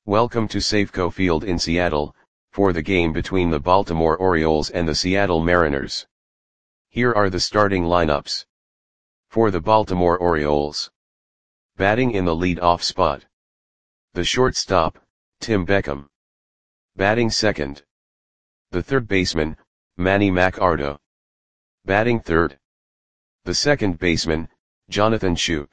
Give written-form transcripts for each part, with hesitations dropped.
Welcome to Safeco Field in Seattle, for the game between the Baltimore Orioles and the Seattle Mariners. Here are the starting lineups. For the Baltimore Orioles. Batting in the lead-off spot. The shortstop, Tim Beckham. Batting second. The third baseman, Manny Machado. Batting third. The second baseman, Jonathan Schoop.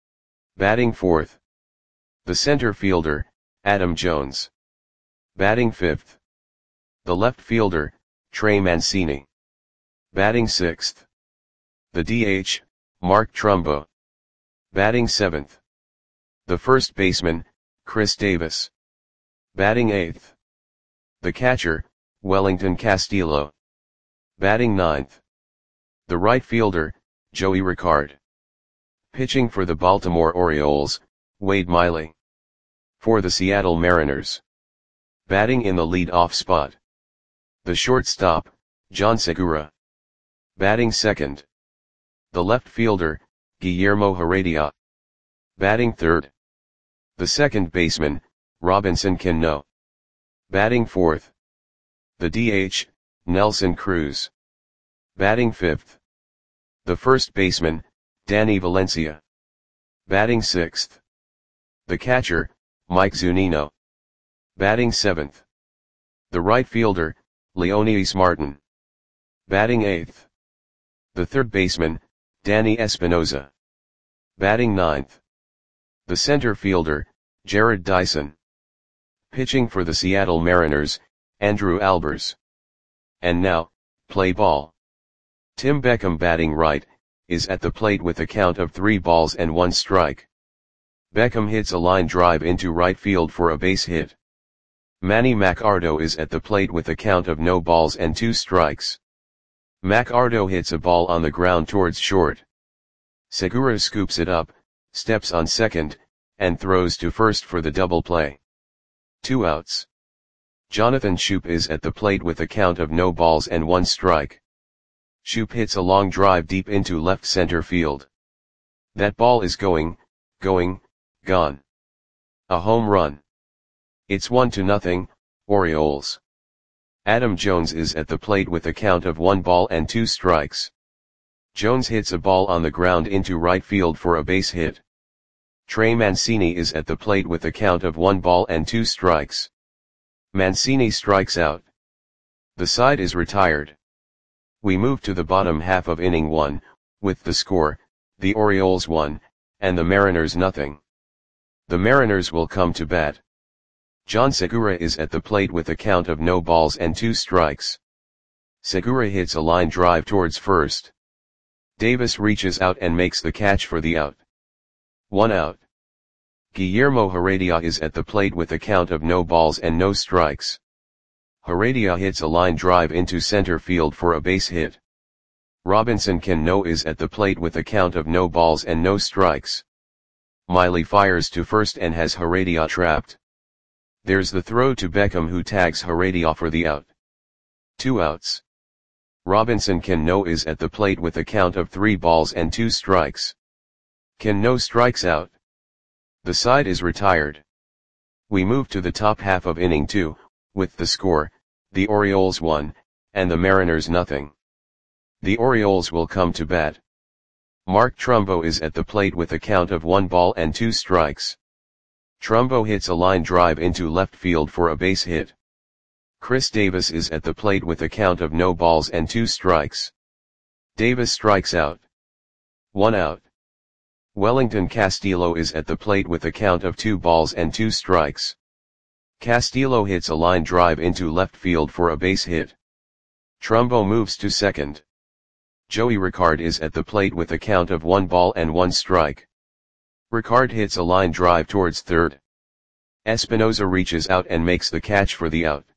Batting fourth. The center fielder, Adam Jones. Batting fifth. The left fielder, Trey Mancini. Batting sixth. The DH, Mark Trumbo. Batting seventh. The first baseman, Chris Davis. Batting eighth. The catcher, Wellington Castillo. Batting ninth. The right fielder, Joey Rickard. Pitching for the Baltimore Orioles, Wade Miley. For the Seattle Mariners. Batting in the lead-off spot. The shortstop, John Segura. Batting second. The left fielder, Guillermo Heredia. Batting third. The second baseman, Robinson Cano. Batting fourth. The DH, Nelson Cruz. Batting fifth. The first baseman, Danny Valencia. Batting sixth. The catcher, Mike Zunino. Batting seventh. The right fielder, Leonys Martin. Batting eighth. The third baseman, Danny Espinoza. Batting ninth. The center fielder, Jared Dyson. Pitching for the Seattle Mariners, Andrew Albers. And now, play ball. Tim Beckham batting right, is at the plate with a count of 3 balls and 1 strike. Beckham hits a line drive into right field for a base hit. Manny Machado is at the plate with a count of no balls and 2 strikes. Machado hits a ball on the ground towards short. Segura scoops it up, steps on second, and throws to first for the double play. 2 outs. Jonathan Schoop is at the plate with a count of no balls and 1 strike. Schoop hits a long drive deep into left center field. That ball is gone. A home run. It's 1-0, Orioles. Adam Jones is at the plate with a count of 1 ball and 2 strikes. Jones hits a ball on the ground into right field for a base hit. Trey Mancini is at the plate with a count of 1 ball and 2 strikes. Mancini strikes out. The side is retired. We move to the bottom half of inning 1, with the score, the Orioles 1, and the Mariners 0. The Mariners will come to bat. John Segura is at the plate with a count of no balls and 2 strikes. Segura hits a line drive towards first. Davis reaches out and makes the catch for the out. 1 out. Guillermo Heredia is at the plate with a count of no balls and no strikes. Heredia hits a line drive into center field for a base hit. Robinson Cano is at the plate with a count of no balls and no strikes. Miley fires to first and has Heredia trapped. There's the throw to Beckham, who tags Heredia for the out. 2 outs. Robinson Cano is at the plate with a count of 3 balls and 2 strikes. Cano strikes out. The side is retired. We move to the top half of inning 2, with the score, the Orioles 1, and the Mariners 0. The Orioles will come to bat. Mark Trumbo is at the plate with a count of 1 ball and 2 strikes. Trumbo hits a line drive into left field for a base hit. Chris Davis is at the plate with a count of no balls and 2 strikes. Davis strikes out. 1 out. Wellington Castillo is at the plate with a count of 2 balls and 2 strikes. Castillo hits a line drive into left field for a base hit. Trumbo moves to second. Joey Rickard is at the plate with a count of 1 ball and 1 strike. Rickard hits a line drive towards third. Espinoza reaches out and makes the catch for the out.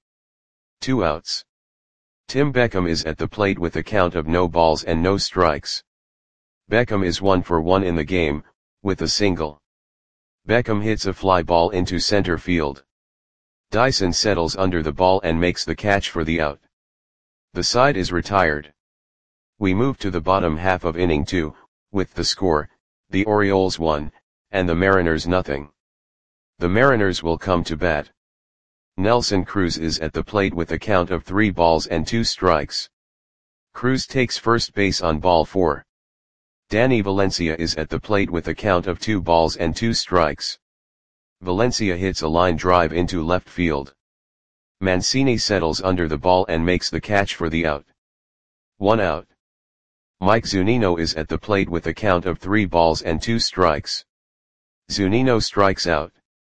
2 outs. Tim Beckham is at the plate with a count of no balls and no strikes. Beckham is 1 for 1 in the game, with a single. Beckham hits a fly ball into center field. Dyson settles under the ball and makes the catch for the out. The side is retired. We move to the bottom half of inning 2, with the score, the Orioles 1, and the Mariners 0. The Mariners will come to bat. Nelson Cruz is at the plate with a count of 3 balls and 2 strikes. Cruz takes first base on ball 4. Danny Valencia is at the plate with a count of 2 balls and 2 strikes. Valencia hits a line drive into left field. Mancini settles under the ball and makes the catch for the out. 1 out. Mike Zunino is at the plate with a count of 3 balls and 2 strikes. Zunino strikes out.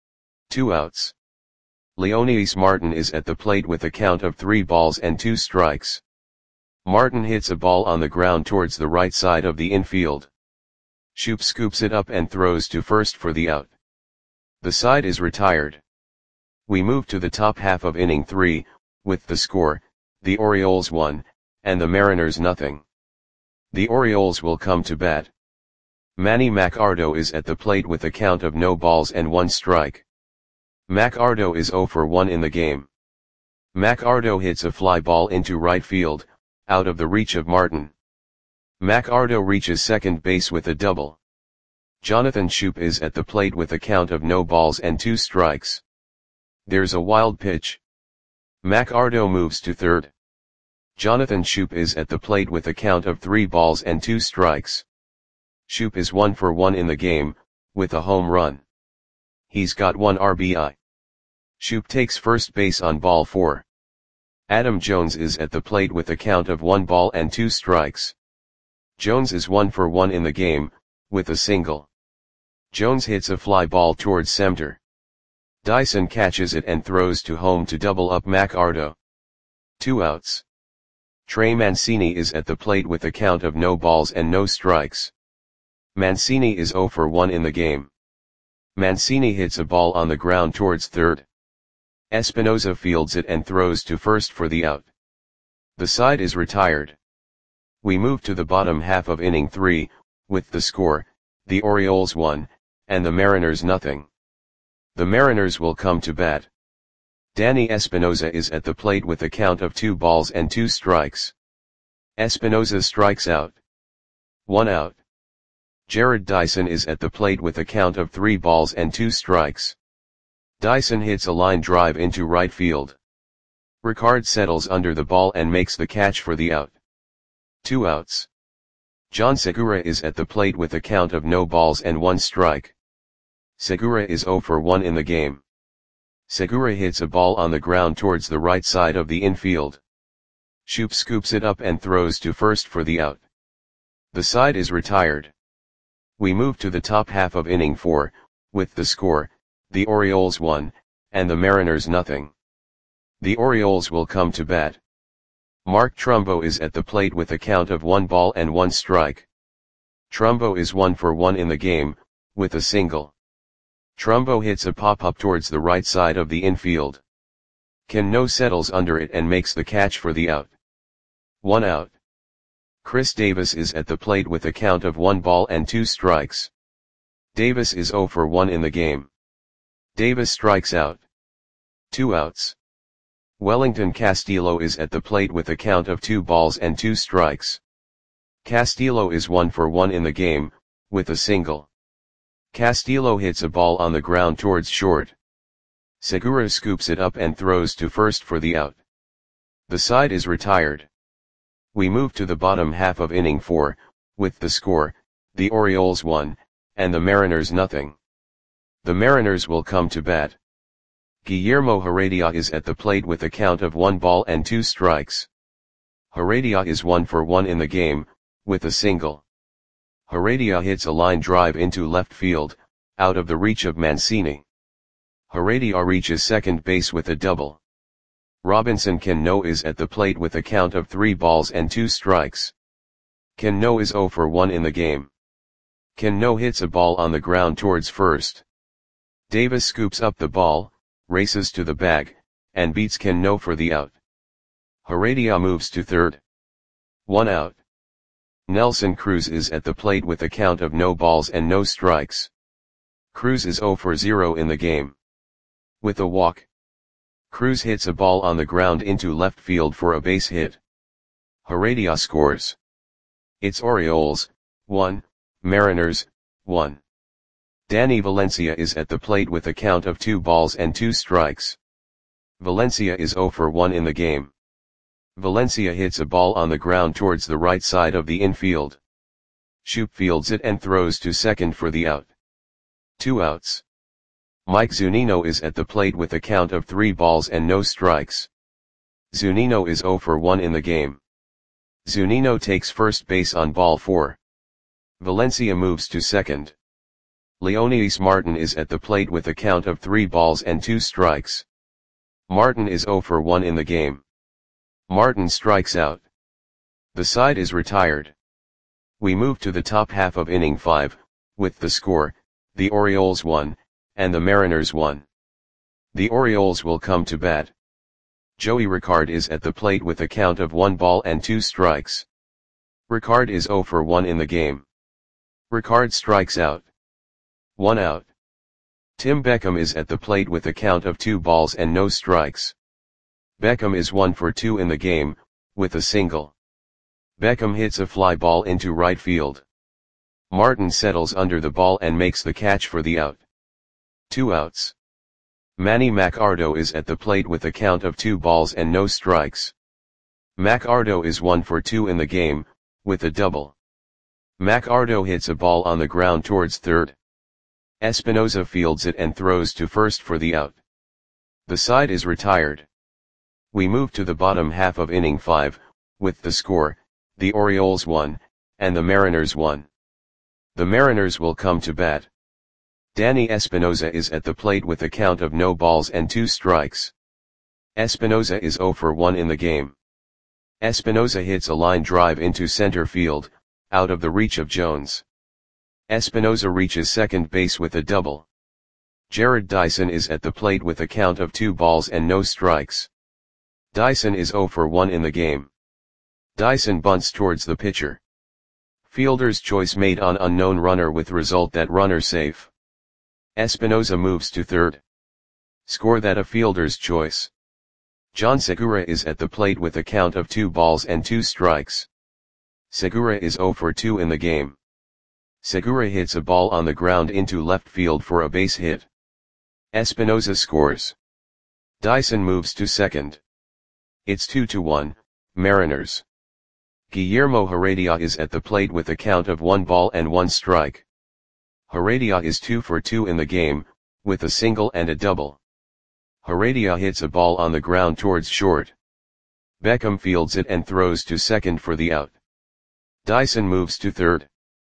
2 outs. Leonidas Martin is at the plate with a count of 3 balls and 2 strikes. Martin hits a ball on the ground towards the right side of the infield. Shoop scoops it up and throws to first for the out. The side is retired. We move to the top half of inning 3, with the score, the Orioles 1, and the Mariners 0. The Orioles will come to bat. Manny Machado is at the plate with a count of no balls and 1 strike. Machado is 0 for 1 in the game. Machado hits a fly ball into right field, out of the reach of Martin. Machado reaches second base with a double. Jonathan Schoop is at the plate with a count of no balls and 2 strikes. There's a wild pitch. Machado moves to third. Jonathan Schoop is at the plate with a count of 3 balls and 2 strikes. Schoop is 1 for 1 in the game, with a home run. He's got 1 RBI. Schoop takes first base on ball 4. Adam Jones is at the plate with a count of 1 ball and 2 strikes. Jones is 1 for 1 in the game, with a single. Jones hits a fly ball towards center. Dyson catches it and throws to home to double up Machado. 2 outs. Trey Mancini is at the plate with a count of no balls and no strikes. Mancini is 0 for 1 in the game. Mancini hits a ball on the ground towards third. Espinosa fields it and throws to first for the out. The side is retired. We move to the bottom half of inning 3, with the score, the Orioles 1, and the Mariners 0. The Mariners will come to bat. Danny Espinosa is at the plate with a count of 2 balls and 2 strikes. Espinosa strikes out. 1 out. Jared Dyson is at the plate with a count of 3 balls and 2 strikes. Dyson hits a line drive into right field. Ricard settles under the ball and makes the catch for the out. 2 outs. John Segura is at the plate with a count of no balls and 1 strike. Segura is 0 for 1 in the game. Segura hits a ball on the ground towards the right side of the infield. Schoop scoops it up and throws to first for the out. The side is retired. We move to the top half of inning 4, with the score, the Orioles 1, and the Mariners 0. The Orioles will come to bat. Mark Trumbo is at the plate with a count of 1 ball and 1 strike. Trumbo is 1 for 1 in the game, with a single. Trumbo hits a pop-up towards the right side of the infield. Cano settles under it and makes the catch for the out. 1 out. Chris Davis is at the plate with a count of 1 ball and 2 strikes. Davis is 0 for 1 in the game. Davis strikes out. 2 outs. Wellington Castillo is at the plate with a count of 2 balls and 2 strikes. Castillo is 1 for 1 in the game, with a single. Castillo hits a ball on the ground towards short. Segura scoops it up and throws to first for the out. The side is retired. We move to the bottom half of inning 4, with the score, the Orioles 1, and the Mariners 0. The Mariners will come to bat. Guillermo Heredia is at the plate with a count of 1 ball and 2 strikes. Heredia is 1 for 1 in the game, with a single. Heredia hits a line drive into left field, out of the reach of Mancini. Heredia reaches second base with a double. Robinson Cano is at the plate with a count of 3 balls and 2 strikes. Cano is 0 for 1 in the game. Cano hits a ball on the ground towards first. Davis scoops up the ball, races to the bag, and beats Cano for the out. Heredia moves to third. 1 out. Nelson Cruz is at the plate with a count of no balls and no strikes. Cruz is 0 for 0 in the game. With a walk, Cruz hits a ball on the ground into left field for a base hit. Heredia scores. It's Orioles, 1, Mariners, 1. Danny Valencia is at the plate with a count of 2 balls and 2 strikes. Valencia is 0 for 1 in the game. Valencia hits a ball on the ground towards the right side of the infield. Shoop fields it and throws to second for the out. 2 outs. Mike Zunino is at the plate with a count of 3 balls and no strikes. Zunino is 0 for 1 in the game. Zunino takes first base on ball 4. Valencia moves to second. Leonidas Martin is at the plate with a count of 3 balls and 2 strikes. Martin is 0 for 1 in the game. Martin strikes out. The side is retired. We move to the top half of inning 5, with the score, the Orioles 1, and the Mariners 1. The Orioles will come to bat. Joey Ricard is at the plate with a count of 1 ball and 2 strikes. Ricard is 0 for 1 in the game. Ricard strikes out. 1 out. Tim Beckham is at the plate with a count of 2 balls and no strikes. Beckham is 1 for 2 in the game, with a single. Beckham hits a fly ball into right field. Martin settles under the ball and makes the catch for the out. 2 outs. Manny Macardo is at the plate with a count of 2 balls and no strikes. Macardo is 1 for 2 in the game, with a double. Macardo hits a ball on the ground towards third. Espinoza fields it and throws to first for the out. The side is retired. We move to the bottom half of inning 5, with the score, the Orioles 1, and the Mariners 1. The Mariners will come to bat. Danny Espinoza is at the plate with a count of no balls and 2 strikes. Espinoza is 0 for 1 in the game. Espinoza hits a line drive into center field, out of the reach of Jones. Espinoza reaches second base with a double. Jared Dyson is at the plate with a count of 2 balls and no strikes. Dyson is 0 for 1 in the game. Dyson bunts towards the pitcher. Fielder's choice made on unknown runner with result that runner safe. Espinoza moves to third. Score that a fielder's choice. John Segura is at the plate with a count of 2 balls and 2 strikes. Segura is 0 for 2 in the game. Segura hits a ball on the ground into left field for a base hit. Espinoza scores. Dyson moves to second. It's 2-1, Mariners. Guillermo Heredia is at the plate with a count of 1 ball and 1 strike. Heredia is 2 for 2 in the game, with a single and a double. Heredia hits a ball on the ground towards short. Beckham fields it and throws to second for the out. Dyson moves to third.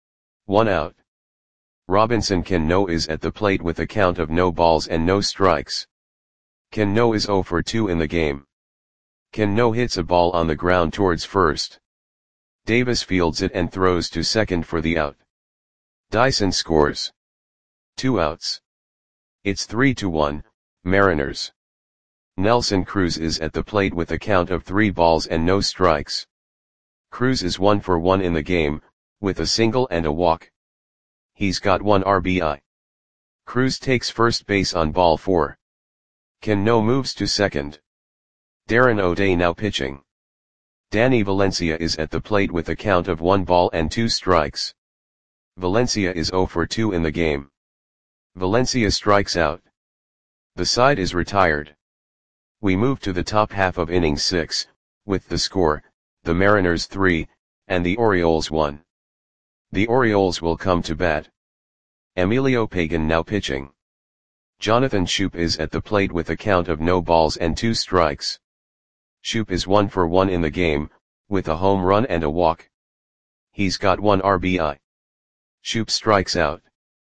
1 out. Robinson Cano is at the plate with a count of no balls and no strikes. Cano is 0 for 2 in the game. Cano hits a ball on the ground towards first. Davis fields it and throws to second for the out. Dyson scores. 2 outs. It's 3-1, Mariners. Nelson Cruz is at the plate with a count of 3 balls and no strikes. Cruz is 1 for 1 in the game, with a single and a walk. He's got 1 RBI. Cruz takes first base on ball 4. Cano moves to second. Darren O'Day now pitching. Danny Valencia is at the plate with a count of 1 ball and 2 strikes. Valencia is 0 for 2 in the game. Valencia strikes out. The side is retired. We move to the top half of inning 6, with the score, the Mariners 3, and the Orioles 1. The Orioles will come to bat. Emilio Pagan now pitching. Jonathan Schoop is at the plate with a count of no balls and 2 strikes. Schoop is 1 for 1 in the game, with a home run and a walk. He's got 1 RBI. Schoop strikes out.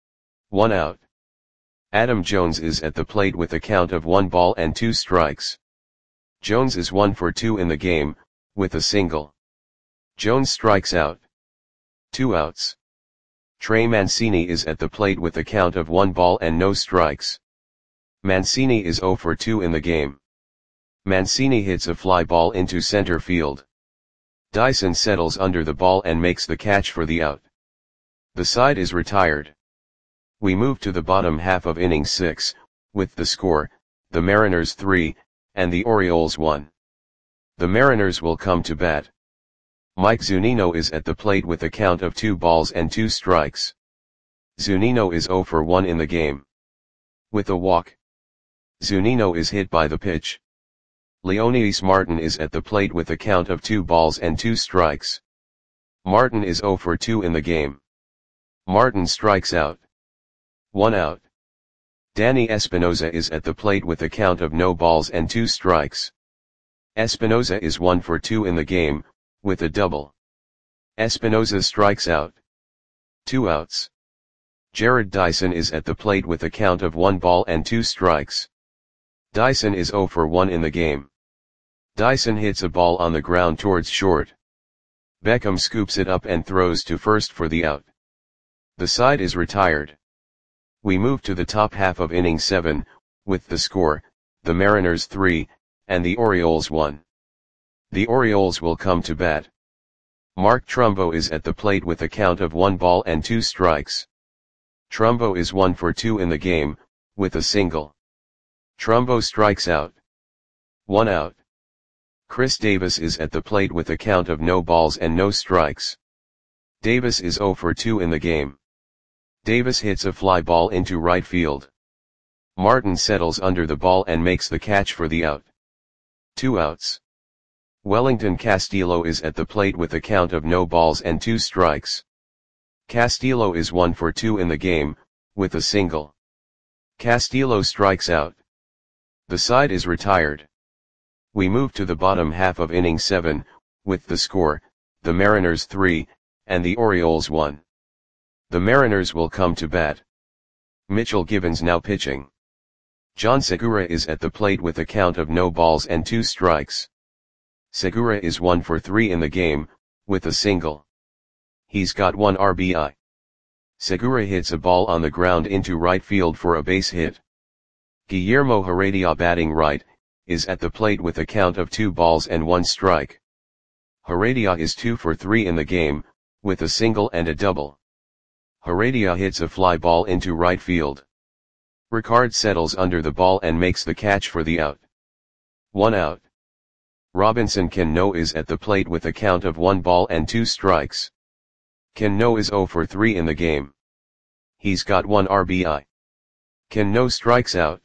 1 out. Adam Jones is at the plate with a count of 1 ball and 2 strikes. Jones is 1 for 2 in the game, with a single. Jones strikes out. 2 outs. Trey Mancini is at the plate with a count of 1 ball and no strikes. Mancini is 0 for 2 in the game. Mancini hits a fly ball into center field. Dyson settles under the ball and makes the catch for the out. The side is retired. We move to the bottom half of inning 6, with the score, the Mariners 3, and the Orioles 1. The Mariners will come to bat. Mike Zunino is at the plate with a count of 2 balls and 2 strikes. Zunino is 0 for 1 in the game. With a walk, Zunino is hit by the pitch. Leonidas Martin is at the plate with a count of 2 balls and 2 strikes. Martin is 0 for 2 in the game. Martin strikes out. 1 out. Danny Espinosa is at the plate with a count of no balls and 2 strikes. Espinosa is 1 for 2 in the game, with a double. Espinosa strikes out. 2 outs. Jared Dyson is at the plate with a count of 1 ball and 2 strikes. Dyson is 0 for 1 in the game. Dyson hits a ball on the ground towards short. Beckham scoops it up and throws to first for the out. The side is retired. We move to the top half of inning 7, with the score, the Mariners 3, and the Orioles 1. The Orioles will come to bat. Mark Trumbo is at the plate with a count of 1 ball and 2 strikes. Trumbo is 1 for 2 in the game, with a single. Trumbo strikes out. 1 out. Chris Davis is at the plate with a count of no balls and no strikes. Davis is 0 for 2 in the game. Davis hits a fly ball into right field. Martin settles under the ball and makes the catch for the out. 2 outs. Wellington Castillo is at the plate with a count of no balls and 2 strikes. Castillo is 1 for 2 in the game, with a single. Castillo strikes out. The side is retired. We move to the bottom half of inning 7, with the score, the Mariners 3, and the Orioles 1. The Mariners will come to bat. Mitchell Gibbons now pitching. John Segura is at the plate with a count of no balls and 2 strikes. Segura is 1 for 3 in the game, with a single. He's got 1 RBI. Segura hits a ball on the ground into right field for a base hit. Guillermo Heredia batting right, is at the plate with a count of 2 balls and 1 strike. Heredia is 2 for 3 in the game, with a single and a double. Heredia hits a fly ball into right field. Ricard settles under the ball and makes the catch for the out. 1 out. Robinson Cano is at the plate with a count of 1 ball and 2 strikes. Cano is 0 for 3 in the game. He's got 1 RBI. Cano strikes out.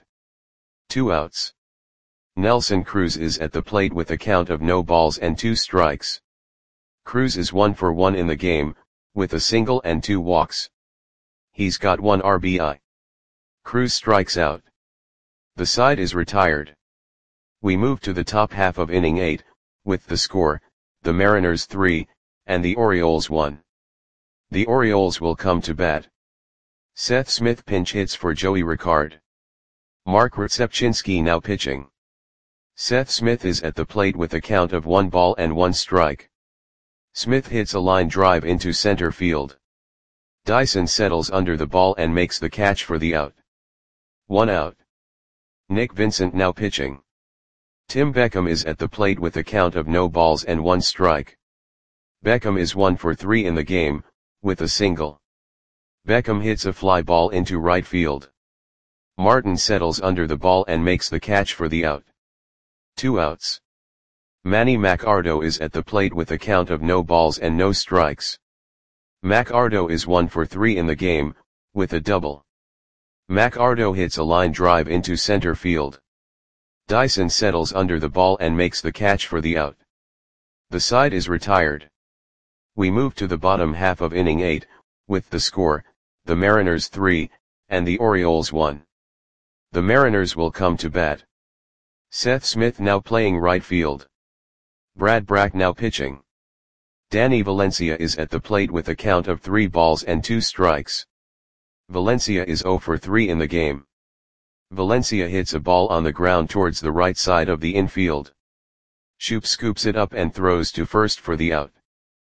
2 outs. Nelson Cruz is at the plate with a count of no balls and 2 strikes. Cruz is 1 for 1 in the game, with a single and 2 walks. He's got 1 RBI. Cruz strikes out. The side is retired. We move to the top half of inning 8, with the score, the Mariners 3, and the Orioles 1. The Orioles will come to bat. Seth Smith pinch hits for Joey Ricard. Mark Rzepczynski now pitching. Seth Smith is at the plate with a count of 1 ball and 1 strike. Smith hits a line drive into center field. Dyson settles under the ball and makes the catch for the out. 1 out. Nick Vincent now pitching. Tim Beckham is at the plate with a count of no balls and 1 strike. Beckham is 1 for 3 in the game, with a single. Beckham hits a fly ball into right field. Martin settles under the ball and makes the catch for the out. 2 outs. Manny Macardo is at the plate with a count of no balls and no strikes. Macardo is 1 for 3 in the game, with a double. Macardo hits a line drive into center field. Dyson settles under the ball and makes the catch for the out. The side is retired. We move to the bottom half of inning 8, with the score, the Mariners 3, and the Orioles 1. The Mariners will come to bat. Seth Smith now playing right field. Brad Brach now pitching. Danny Valencia is at the plate with a count of 3 balls and 2 strikes. Valencia is 0 for 3 in the game. Valencia hits a ball on the ground towards the right side of the infield. Shoop scoops it up and throws to first for the out.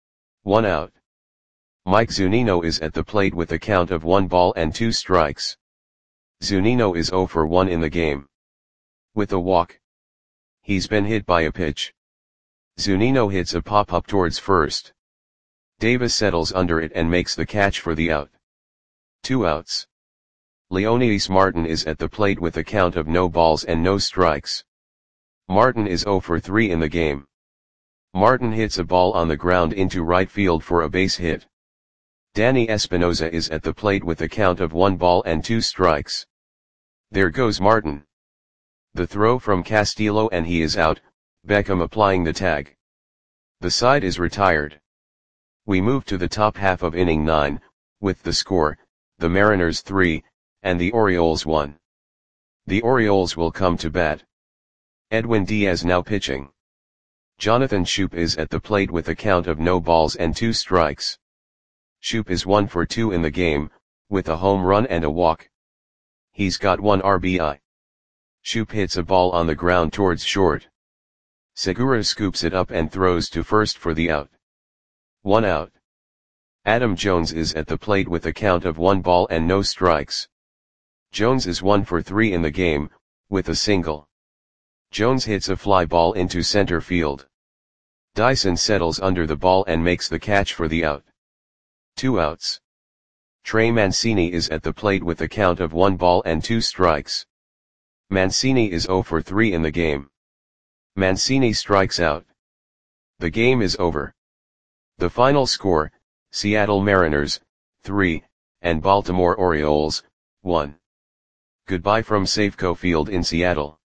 1 out. Mike Zunino is at the plate with a count of 1 ball and 2 strikes. Zunino is 0 for 1 in the game. With a walk. He's been hit by a pitch. Zunino hits a pop-up towards first. Davis settles under it and makes the catch for the out. 2 outs. Leonidas Martin is at the plate with a count of no balls and no strikes. Martin is 0 for 3 in the game. Martin hits a ball on the ground into right field for a base hit. Danny Espinosa is at the plate with a count of 1 ball and 2 strikes. There goes Martin. The throw from Castillo and he is out, Beckham applying the tag. The side is retired. We move to the top half of inning 9, with the score, the Mariners 3, and the Orioles 1. The Orioles will come to bat. Edwin Diaz now pitching. Jonathan Schoop is at the plate with a count of no balls and 2 strikes. Schoop is 1 for 2 in the game, with a home run and a walk. He's got 1 RBI. Schoop hits a ball on the ground towards short. Segura scoops it up and throws to first for the out. 1 out. Adam Jones is at the plate with a count of 1 ball and no strikes. Jones is 1 for 3 in the game, with a single. Jones hits a fly ball into center field. Dyson settles under the ball and makes the catch for the out. 2 outs. Trey Mancini is at the plate with a count of 1 ball and 2 strikes. Mancini is 0 for 3 in the game. Mancini strikes out. The game is over. The final score, Seattle Mariners, 3, and Baltimore Orioles, 1. Goodbye from Safeco Field in Seattle.